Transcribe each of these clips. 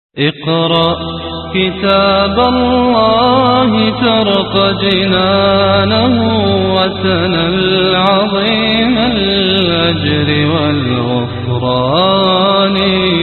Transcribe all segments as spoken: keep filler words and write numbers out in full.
اقرأ كتاب الله ترق جنانه وتنل عظيم الأجر والغفران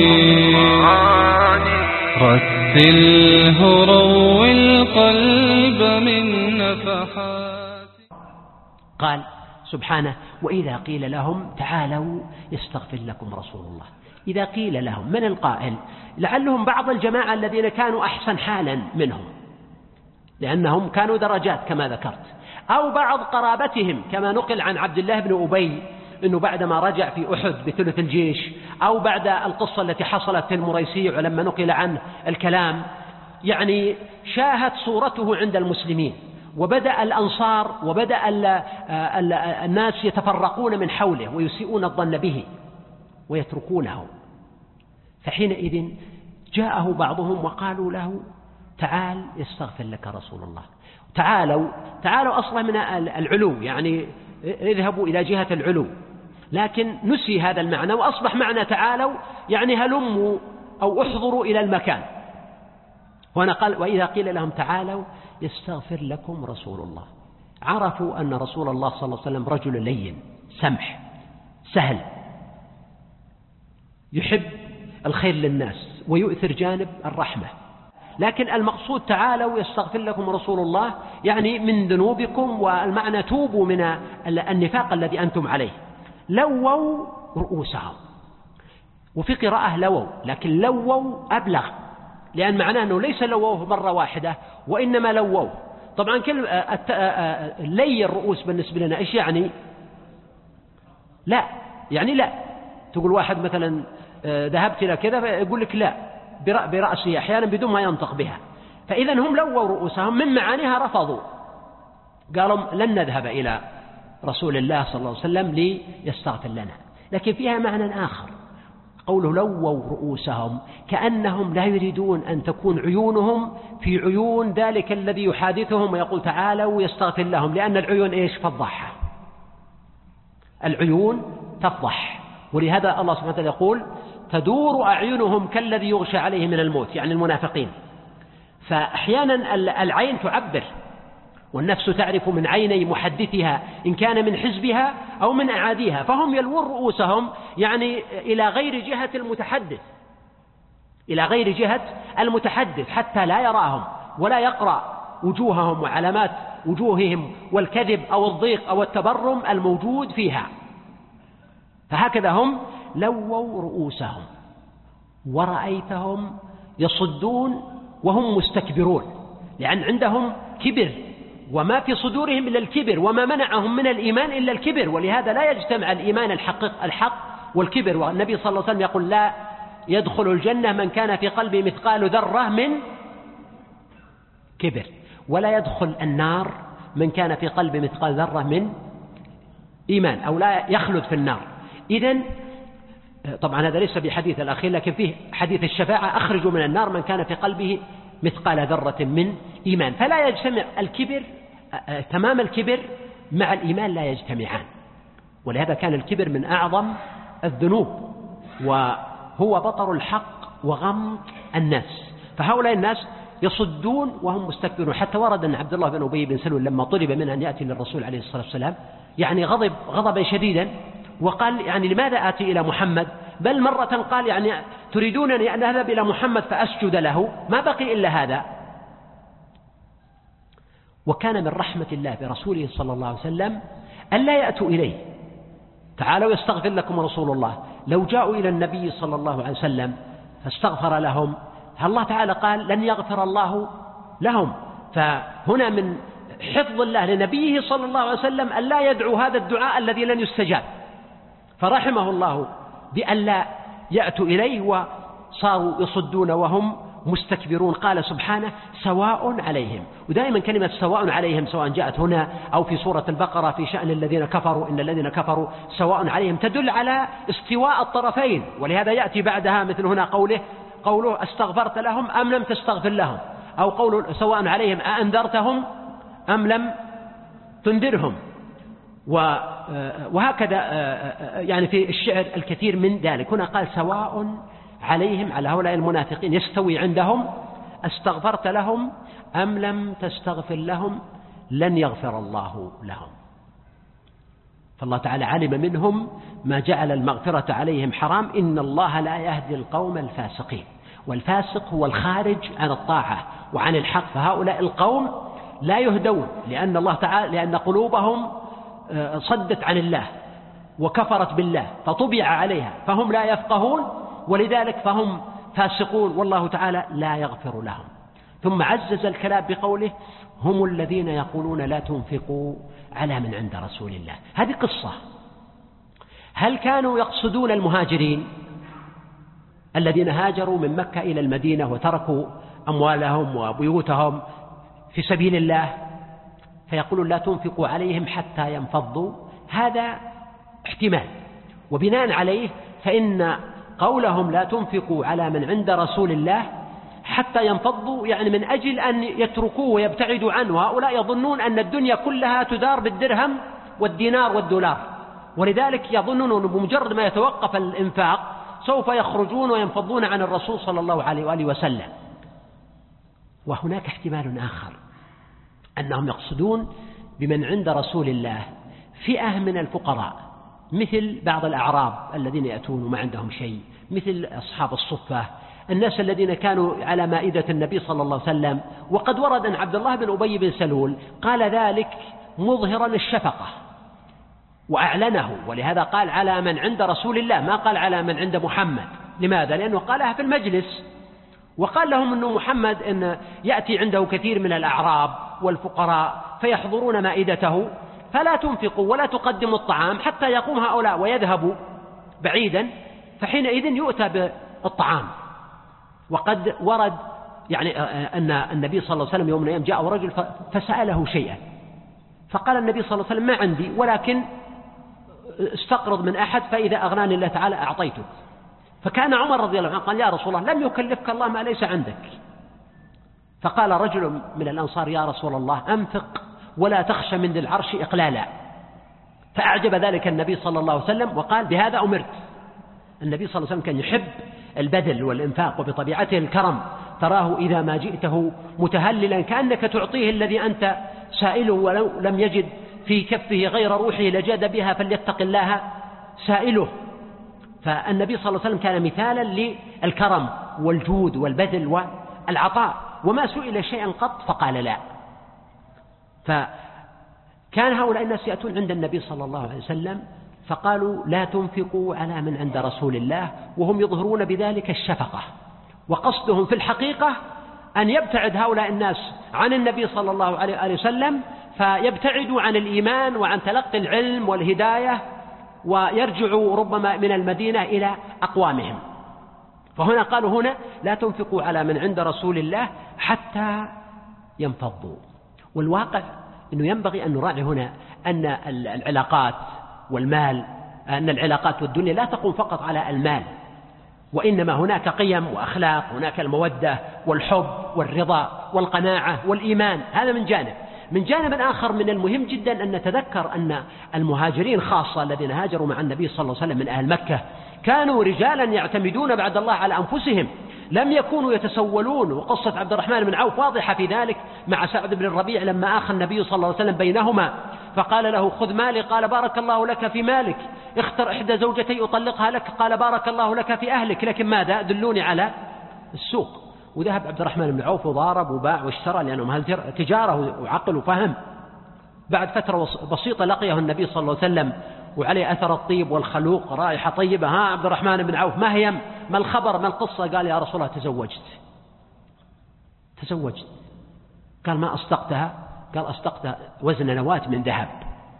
رتله روي القلب من نفحات. قال سبحانه: وإذا قيل لهم تعالوا يستغفر لكم رسول الله. إذا قيل لهم، من القائل؟ لعلهم بعض الجماعة الذين كانوا أحسن حالا منهم، لأنهم كانوا درجات كما ذكرت، أو بعض قرابتهم كما نقل عن عبد الله بن أبي أنه بعدما رجع في أحد بثلث الجيش، أو بعد القصة التي حصلت في المريسيع لما نقل عنه الكلام، يعني شاهد صورته عند المسلمين، وبدأ الأنصار وبدأ الناس يتفرقون من حوله ويسيئون الظن به ويتركونه. فحينئذ جاءه بعضهم وقالوا له: تعال يستغفر لك رسول الله. تعالوا تعالوا أصلا من العلو، يعني اذهبوا إلى جهة العلو، لكن نسي هذا المعنى وأصبح معنى تعالوا يعني هلموا أو احضروا إلى المكان. وأنا قال: وإذا قيل لهم تعالوا يستغفر لكم رسول الله، عرفوا أن رسول الله صلى الله عليه وسلم رجل لين سمح سهل، يحب الخير للناس ويؤثر جانب الرحمة. لكن المقصود تعالوا يستغفر لكم رسول الله يعني من ذنوبكم، والمعنى توبوا من النفاق الذي أنتم عليه. لووا رؤوسهم، وفي قراءة لووا، لكن لووا أبلغ، لأن معناه أنه ليس لووه مرة واحدة وإنما لووا. طبعا كلمة لي الرؤوس بالنسبة لنا إيش يعني؟ لا يعني لا تقول واحد مثلا ذهبت إلى كذا فيقول لك لا برأسه أحيانا بدون ما ينطق بها. فإذا هم لووا رؤوسهم، من معانيها رفضوا، قالوا لن نذهب إلى رسول الله صلى الله عليه وسلم ليستغفر لنا. لكن فيها معنى آخر، قوله لووا رؤوسهم كأنهم لا يريدون أن تكون عيونهم في عيون ذلك الذي يحادثهم ويقول تعالوا يستغفر لهم، لأن العيون إيش؟ فضحها، العيون تفضح. ولهذا الله سبحانه وتعالى يقول: تدور أعينهم كالذي يغشى عليه من الموت، يعني المنافقين. فأحيانا العين تعبر، والنفس تعرف من عيني محدثها إن كان من حزبها أو من أعاديها. فهم يلوون رؤوسهم يعني إلى غير جهة المتحدث، إلى غير جهة المتحدث حتى لا يراهم ولا يقرأ وجوههم وعلامات وجوههم والكذب أو الضيق أو التبرم الموجود فيها. فهكذا هم لووا رؤوسهم، ورأيتهم يصدون وهم مستكبرون، لأن عندهم كبر، وما في صدورهم إلا الكبر، وما منعهم من الإيمان إلا الكبر. ولهذا لا يجتمع الإيمان الحق الحق والكبر. والنبي صلى الله عليه وسلم يقول: لا يدخل الجنة من كان في قلبه مثقال ذرة من كبر، ولا يدخل النار من كان في قلبه مثقال ذرة من إيمان، أو لا يخلد في النار. إذن طبعا هذا ليس بحديث الأخير، لكن فيه حديث الشفاعة: أخرجوا من النار من كان في قلبه مثقال ذرة من إيمان. فلا يجتمع الكبر، تمام الكبر مع الإيمان لا يجتمعان. ولهذا كان الكبر من أعظم الذنوب، وهو بطر الحق وغمط الناس. فهؤلاء الناس يصدون وهم مستكبرون. حتى ورد أن عبد الله بن أبي بن سلول لما طلب منه أن يأتي للرسول عليه الصلاة والسلام يعني غضب غضبا شديدا، وقال: يعني لماذا آتي إلى محمد؟ بل مرة قال: يعني تريدونني أن أذهب إلى محمد فأسجد له؟ ما بقي إلا هذا. وكان من رحمة الله برسوله صلى الله عليه وسلم أن لا يأتوا إليه تعالوا يستغفر لكم رسول الله. لو جاءوا إلى النبي صلى الله عليه وسلم فاستغفر لهم، الله تعالى قال: لن يغفر الله لهم. فهنا من حفظ الله لنبيه صلى الله عليه وسلم أن لا يدعو هذا الدعاء الذي لن يستجاب، فرحمه الله بأن لا يأتوا إليه وصاروا يصدون وهم مستكبرون. قال سبحانه: سواء عليهم. ودائما كلمة سواء عليهم سواء جاءت هنا أو في سورة البقرة في شأن الذين كفروا، إن الذين كفروا سواء عليهم، تدل على استواء الطرفين. ولهذا يأتي بعدها مثل هنا قوله قوله استغفرت لهم أم لم تستغفر لهم، أو قول سواء عليهم أأنذرتهم أم لم تنذرهم. وهكذا يعني في الشعر الكثير من ذلك. هنا قال سواء عليهم على هؤلاء المنافقين يستوي عندهم استغفرت لهم أم لم تستغفر لهم لن يغفر الله لهم. فالله تعالى علم منهم ما جعل المغفرة عليهم حرام، إن الله لا يهدي القوم الفاسقين. والفاسق هو الخارج عن الطاعة وعن الحق، فهؤلاء القوم لا يهدون لأن الله تعالى لأن قلوبهم صدت عن الله وكفرت بالله فطبع عليها فهم لا يفقهون، ولذلك فهم فاسقون والله تعالى لا يغفر لهم. ثم عزز الكلام بقوله هم الذين يقولون لا تنفقوا على من عند رسول الله. هذه قصة. هل كانوا يقصدون المهاجرين الذين هاجروا من مكة إلى المدينة وتركوا أموالهم وبيوتهم في سبيل الله فيقولون لا تنفقوا عليهم حتى ينفضوا؟ هذا احتمال، وبناء عليه فإن قولهم لا تنفقوا على من عند رسول الله حتى ينفضوا يعني من أجل أن يتركوه ويبتعدوا عنه. هؤلاء يظنون أن الدنيا كلها تدار بالدرهم والدينار والدولار، ولذلك يظنون أنه بمجرد ما يتوقف الإنفاق سوف يخرجون وينفضون عن الرسول صلى الله عليه وآله وسلم. وهناك احتمال آخر أنهم يقصدون بمن عند رسول الله فئة من الفقراء مثل بعض الأعراب الذين يأتون وما عندهم شيء، مثل أصحاب الصفة، الناس الذين كانوا على مائدة النبي صلى الله عليه وسلم. وقد ورد أن عبد الله بن أبي بن سلول قال ذلك مظهرا الشفقة وأعلنه، ولهذا قال على من عند رسول الله ما قال على من عند محمد. لماذا؟ لأنه قالها في المجلس وقال لهم أن محمد إن يأتي عنده كثير من الأعراب والفقراء فيحضرون مائدته فلا تنفقوا ولا تقدموا الطعام حتى يقوم هؤلاء ويذهبوا بعيدا، فحينئذ يؤتى بالطعام. وقد ورد يعني أن النبي صلى الله عليه وسلم يوم من الأيام جاء رجل فسأله شيئا فقال النبي صلى الله عليه وسلم ما عندي ولكن استقرض من أحد فإذا أغناني الله تعالى أعطيته. فكان عمر رضي الله عنه قال يا رسول الله لم يكلفك الله ما ليس عندك. فقال رجل من الأنصار يا رسول الله أنفق ولا تخشى من ذي العرش إقلالا. فأعجب ذلك النبي صلى الله عليه وسلم وقال بهذا أمرت. النبي صلى الله عليه وسلم كان يحب البذل والإنفاق وبطبيعته الكرم، تراه إذا ما جئته متهللا كأنك تعطيه الذي أنت سائله، ولو لم يجد في كفه غير روحه لجاد بها فليتق الله سائله. فالنبي صلى الله عليه وسلم كان مثالا للكرم والجود والبذل والعطاء، وما سئل شيئا قط فقال لا. فكان هؤلاء الناس يأتون عند النبي صلى الله عليه وسلم فقالوا لا تنفقوا على من عند رسول الله، وهم يظهرون بذلك الشفقة، وقصدهم في الحقيقة أن يبتعد هؤلاء الناس عن النبي صلى الله عليه وسلم فيبتعدوا عن الإيمان وعن تلقي العلم والهداية ويرجعوا ربما من المدينة إلى أقوامهم. فهنا قالوا هنا لا تنفقوا على من عند رسول الله حتى ينفضوا. والواقع أنه ينبغي أن نراعي هنا أن العلاقات والمال أن العلاقات والدنيا لا تقوم فقط على المال، وإنما هناك قيم وأخلاق، هناك المودة والحب والرضا والقناعة والإيمان. هذا من جانب. من جانب آخر من المهم جدا أن نتذكر أن المهاجرين خاصة الذين هاجروا مع النبي صلى الله عليه وسلم من أهل مكة كانوا رجالا يعتمدون بعد الله على أنفسهم، لم يكونوا يتسولون. وقصة عبد الرحمن بن عوف واضحة في ذلك مع سعد بن الربيع لما آخى النبي صلى الله عليه وسلم بينهما فقال له خذ مالي، قال بارك الله لك في مالك، اختر إحدى زوجتي أطلقها لك، قال بارك الله لك في أهلك، لكن ماذا؟ دلوني على السوق. وذهب عبد الرحمن بن عوف وضارب وباع واشترى لأنهم هل تجارة وعقل وفهم. بعد فترة بسيطة لقيه النبي صلى الله عليه وسلم وعليه أثر الطيب والخلوق رائحة طيبة. ها عبد الرحمن بن عوف ما هي ما الخبر ما القصة؟ قال يا رسول الله تزوجت تزوجت قال ما أصدقتها؟ قال أصدقت وزن نواة من ذهب.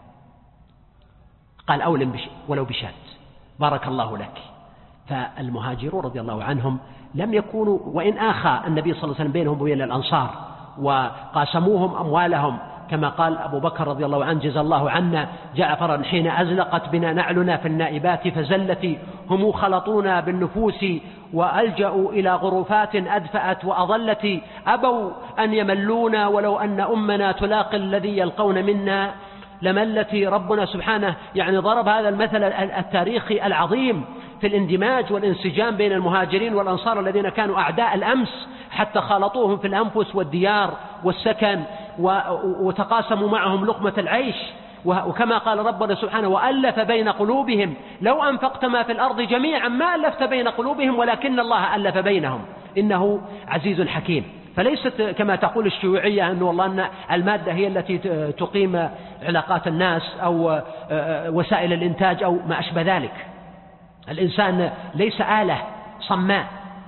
قال أولم بش ولو بشات بارك الله لك. فالمهاجرون رضي الله عنهم لم يكونوا، وإن آخى النبي صلى الله عليه وسلم بينهم وبين الأنصار وقاسموهم أموالهم كما قال أبو بكر رضي الله عنه جزا الله عنا جعفرا حين أزلقت بنا نعلنا في النائبات فزلت هم خلطونا بالنفوس وألجأوا إلى غرفات أدفأت وأضلت أبوا أن يملونا ولو أن أمنا تلاقي الذي يلقون منا لملتي. ربنا سبحانه يعني ضرب هذا المثل التاريخي العظيم في الاندماج والانسجام بين المهاجرين والأنصار الذين كانوا أعداء الأمس، حتى خالطوهم في الأنفس والديار والسكن وتقاسموا معهم لقمة العيش. وكما قال ربنا سبحانه: وألف بين قلوبهم لو أنفقت ما في الأرض جميعا ما ألفت بين قلوبهم ولكن الله ألف بينهم إنه عزيز حكيم. فليست كما تقول الشيوعية أن والله أن المادة هي التي تقيم علاقات الناس أو وسائل الإنتاج أو ما أشبه ذلك. الإنسان ليس آلة صماء.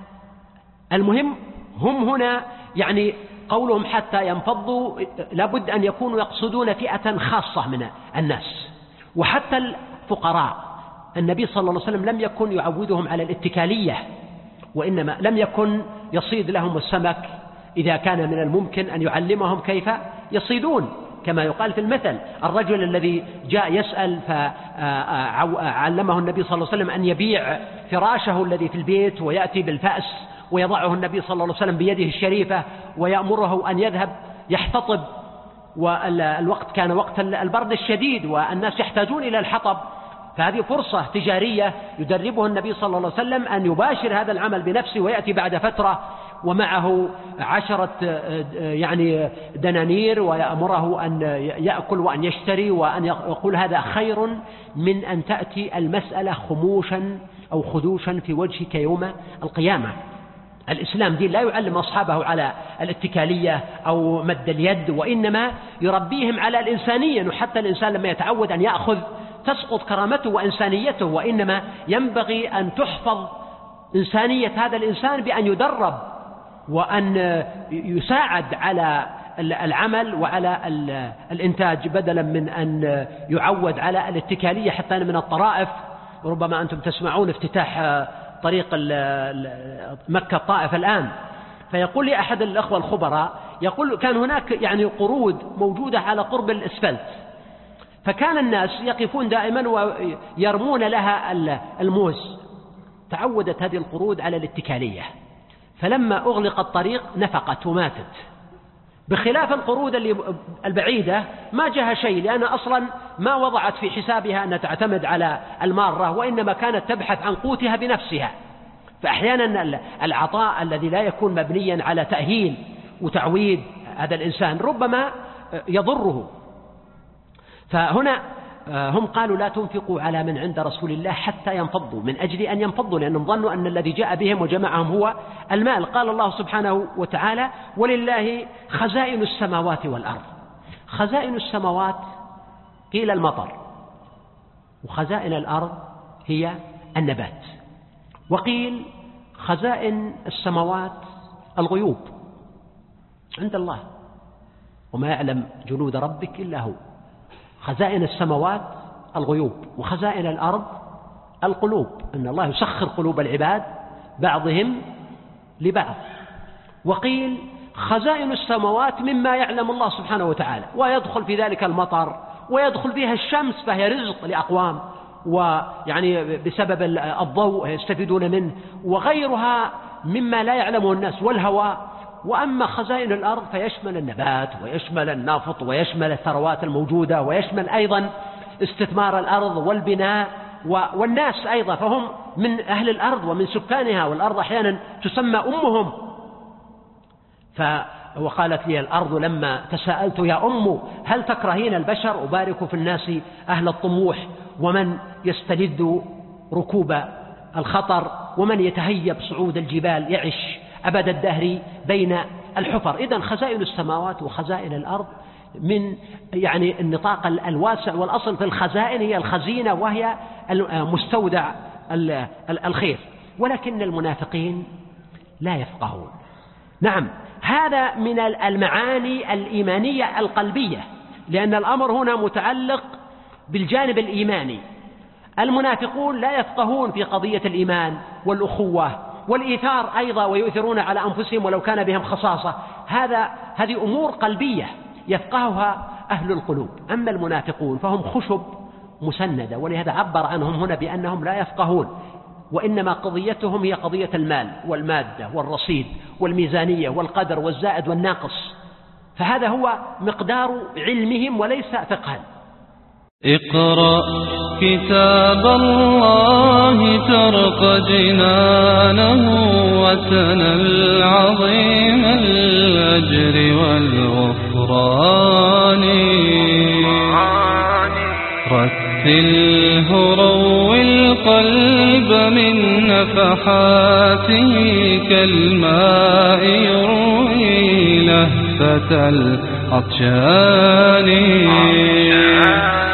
المهم هم هنا يعني قولهم حتى ينفضوا لابد أن يكونوا يقصدون فئة خاصة من الناس، وحتى الفقراء النبي صلى الله عليه وسلم لم يكن يعودهم على الاتكالية، وإنما لم يكن يصيد لهم السمك إذا كان من الممكن أن يعلمهم كيف يصيدون، كما يقال في المثل: الرجل الذي جاء يسأل فعلمه النبي صلى الله عليه وسلم أن يبيع فراشه الذي في البيت ويأتي بالفأس ويضعه النبي صلى الله عليه وسلم بيده الشريفة ويأمره أن يذهب يحتطب، والوقت كان وقت البرد الشديد والناس يحتاجون إلى الحطب، فهذه فرصة تجارية يدربه النبي صلى الله عليه وسلم أن يباشر هذا العمل بنفسه، ويأتي بعد فترة ومعه عشرة يعني دنانير ويأمره أن يأكل وأن يشتري وأن يقول هذا خير من أن تأتي المسألة خموشا أو خدوشا في وجهك يوم القيامة. الإسلام دين لا يعلم أصحابه على الاتكالية أو مد اليد، وإنما يربيهم على الإنسانية، وحتى الإنسان لما يتعود أن يأخذ تسقط كرامته وإنسانيته، وإنما ينبغي أن تحفظ إنسانية هذا الإنسان بأن يدرب وأن يساعد على العمل وعلى الإنتاج بدلا من أن يعود على الاتكالية. حتى من الطرائف، ربما أنتم تسمعون افتتاح طريق مكة الطائف الآن، فيقول لي أحد الأخوة الخبراء يقول كان هناك يعني قرود موجودة على قرب الإسفلت، فكان الناس يقفون دائما ويرمون لها الموز، تعودت هذه القرود على الاتكالية، فلما أغلق الطريق نفقت وماتت، بخلاف القرود البعيدة ما جاها شيء، لأن أصلا ما وضعت في حسابها أن تعتمد على المارة، وإنما كانت تبحث عن قوتها بنفسها. فأحيانا العطاء الذي لا يكون مبنيا على تأهيل وتعويد هذا الإنسان ربما يضره. فهنا هم قالوا: لا تنفقوا على من عند رسول الله حتى ينفضوا، من أجل أن ينفضوا، لأنهم ظنوا أن الذي جاء بهم وجمعهم هو المال. قال الله سبحانه وتعالى: ولله خزائن السماوات والأرض. خزائن السماوات قيل المطر، وخزائن الأرض هي النبات، وقيل خزائن السماوات الغيوب عند الله، وما يعلم جنود ربك إلا هو. خزائن السماوات الغيوب، وخزائن الأرض القلوب، أن الله يسخر قلوب العباد بعضهم لبعض. وقيل خزائن السماوات مما يعلم الله سبحانه وتعالى، ويدخل في ذلك المطر، ويدخل فيها الشمس فهي رزق لأقوام، ويعني بسبب الضوء يستفيدون منه، وغيرها مما لا يعلمه الناس، والهواء. وأما خزائن الأرض فيشمل النبات ويشمل النفط ويشمل الثروات الموجودة، ويشمل أيضا استثمار الأرض والبناء والناس أيضا، فهم من أهل الأرض ومن سكانها، والأرض أحيانا تسمى أمهم. وقالت لي الأرض لما تساءلت: يا أم هل تكرهين البشر؟ أبارك في الناس أهل الطموح، ومن يستلذ ركوب الخطر، ومن يتهيب صعود الجبال يعش أبد الدهر بين الحفر. إذن خزائن السماوات وخزائن الأرض من يعني النطاق الواسع، والأصل في الخزائن هي الخزينة، وهي مستودع الخير. ولكن المنافقين لا يفقهون. نعم، هذا من المعاني الإيمانية القلبية، لأن الأمر هنا متعلق بالجانب الإيماني. المنافقون لا يفقهون في قضية الإيمان والأخوة والإيثار أيضا، ويؤثرون على أنفسهم ولو كان بهم خصاصة. هذا هذه أمور قلبية يفقهها أهل القلوب. أما المنافقون فهم خشب مسندة، ولهذا عبر عنهم هنا بأنهم لا يفقهون، وإنما قضيتهم هي قضية المال والمادة والرصيد والميزانية والقدر والزائد والناقص، فهذا هو مقدار علمهم وليس فقها. اقرأ كتاب الله ترق جنانه وتنل عظيم الأجر والغفران رتله روي القلب من نفحاته كالماء يروي لهفة العطشان